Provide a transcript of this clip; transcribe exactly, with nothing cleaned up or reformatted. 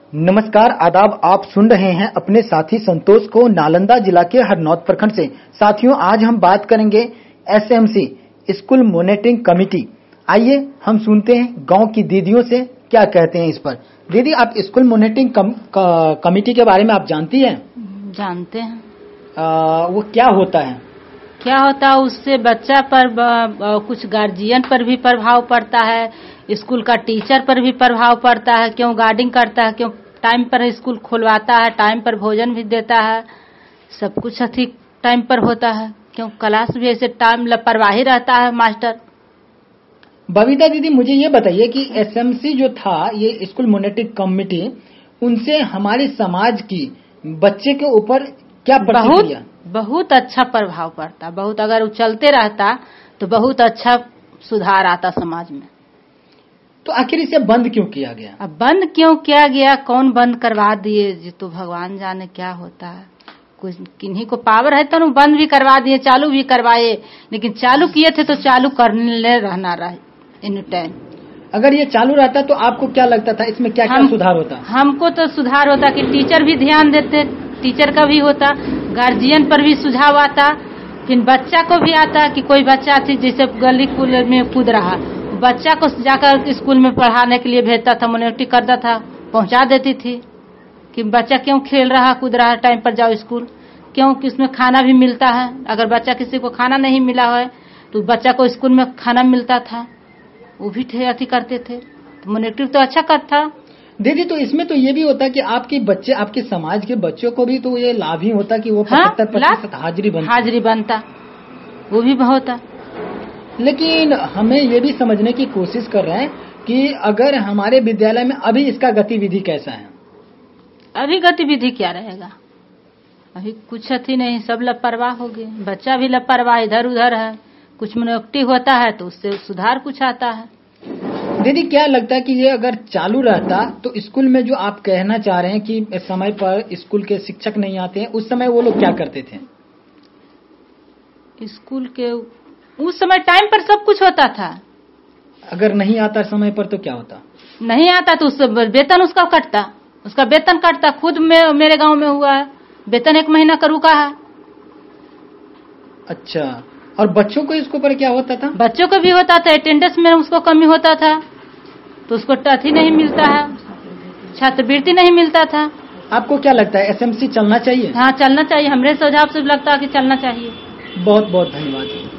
नमस्कार, आदाब। आप सुन रहे हैं अपने साथी संतोष को नालंदा जिला के हरनौत प्रखंड से। साथियों, आज हम बात करेंगे एसएमसी स्कूल मॉनिटरिंग कमेटी। आइए हम सुनते हैं गांव की दीदियों से क्या कहते हैं इस पर। दीदी, आप स्कूल मॉनिटरिंग कम, कमेटी के बारे में आप जानती हैं? जानते हैं। आ, वो क्या होता है? क्या होता है, उससे बच्चा पर कुछ गार्जियन पर भी प्रभाव पड़ता है, स्कूल का टीचर पर भी प्रभाव पड़ता है। क्यों गार्डिंग करता है, क्यों टाइम पर स्कूल खुलवाता है, टाइम पर भोजन भी देता है, सब कुछ अच्छी टाइम पर होता है। क्यों क्लास भी ऐसे टाइम लापरवाही रहता है मास्टर। बबीता दीदी, मुझे ये बताइए कि एसएमसी जो था, ये स्कूल मॉनिटरिंग कमेटी, उनसे हमारे समाज की बच्चे के ऊपर क्या प्रतिक्रिया? बहुत अच्छा प्रभाव पड़ता। बहुत अगर वो चलते रहता तो बहुत अच्छा सुधार आता समाज में। तो आखिर इसे बंद क्यों किया गया? अब बंद क्यों किया गया, कौन बंद करवा दिए, जी तो भगवान जाने क्या होता है। कुछ किन्हीं को पावर है तो बंद भी करवा दिए, चालू भी करवाए, लेकिन चालू किए थे तो चालू करने रहना रहे एनी टाइम। अगर ये चालू रहता तो आपको क्या लगता था, इसमें क्या क्या सुधार होता? हमको तो सुधार होता कि टीचर भी ध्यान देते, टीचर का भी होता, गार्जियन पर भी सुझाव आता, फिर बच्चा को भी आता कि कोई बच्चा थी जैसे गली कूद में कूद रहा, बच्चा को जाकर स्कूल में पढ़ाने के लिए भेजता था, मॉनिटरिंग करता था, पहुंचा देती थी कि बच्चा क्यों खेल रहा कूद रहा, टाइम पर जाओ स्कूल। क्यों कि उसमें खाना भी मिलता है। अगर बच्चा किसी को खाना नहीं मिला है तो बच्चा को स्कूल में खाना मिलता था, वो भी अथी करते थे। तो मॉनिटरिंग तो अच्छा करता। दीदी, तो इसमें तो ये भी होता कि आपके बच्चे, आपके समाज के बच्चों को भी तो ये लाभ ही होता कि वो पचहत्तर प्रतिशत हाजिरी बनता हाजिरी बनता वो भी बहुत है। लेकिन हमें ये भी समझने की कोशिश कर रहे हैं कि अगर हमारे विद्यालय में अभी इसका गतिविधि कैसा है? अभी गतिविधि क्या रहेगा, अभी कुछ अथी नहीं, सब लापरवाह हो गए। बच्चा भी लापरवाह इधर उधर है, कुछ मनोक्ति होता है तो उससे सुधार कुछ आता है। दीदी, क्या लगता है कि ये अगर चालू रहता तो स्कूल में जो आप कहना चाह रहे हैं कि समय पर स्कूल के शिक्षक नहीं आते हैं, उस समय वो लोग क्या करते थे? स्कूल के उस समय टाइम पर सब कुछ होता था। अगर नहीं आता समय पर तो क्या होता? नहीं आता तो उस वेतन उसका कटता, उसका वेतन कटता। खुद में मेरे गांव में हुआ है, वेतन एक महीना का रुका है। अच्छा, और बच्चों को इसके ऊपर क्या होता था? बच्चों को भी होता था, अटेंडेंस में उसको कमी होता था तो उसको टथी नहीं मिलता है, छात्रवृत्ति नहीं मिलता था। आपको क्या लगता है, एसएमसी चलना चाहिए? हाँ, चलना चाहिए। हमरे सुझाव से लगता है कि चलना चाहिए। बहुत बहुत धन्यवाद।